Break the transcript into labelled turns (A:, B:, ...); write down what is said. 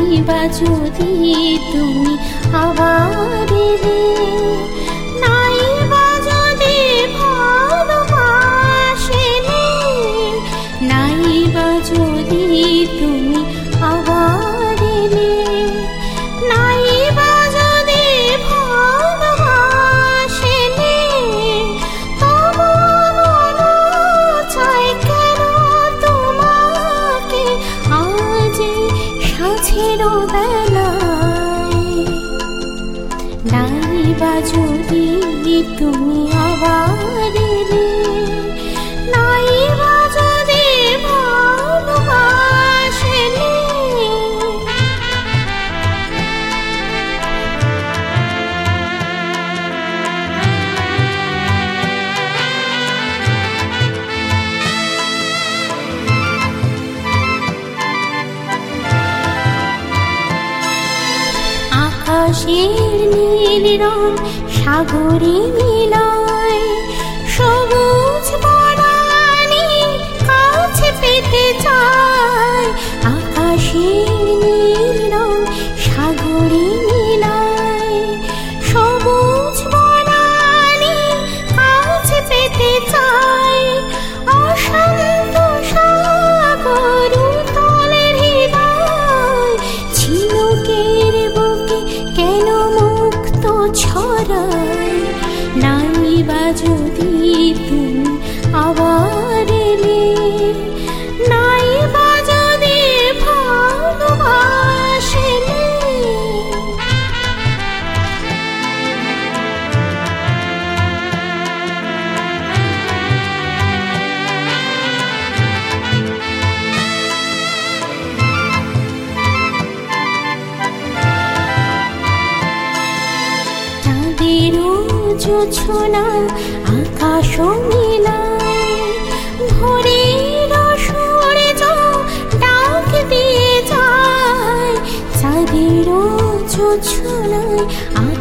A: বা যদি তুমি আবার এলে, নাই বা যদি ভালোবাসিলে, নাই বা যদি তুমি আবার এলে, নাই বা যদি ভালোবাসিলে, তবু মন চায় কেন তোমাকে আজ সাঁঝের বেলায়। নাই বা যদি তুমি আবার এলে, নাই বা যদি ভালোবাসিলে। আকাশের নীল রং সাগরে মিলায়, সবুজ বনানী কাছে পেতে চায়। আকাশের নীল রং সাগরে মিলায়, সবুজ বনানী কাছে পেতে চায়। অশান্ত সাগর উতলের হৃদয়, ঝিনুকের বুকে কেন মুক্ত ছড়ায়। নাই বা যদি তুমি আবার এলে, নাই বা যদি ভালোবাসিলে। চাঁদেরও জোছনা আকাশ মিলায়, ভোরের সূর্য ডাক দিয়ে যায়। চাঁদেরও জোছনায়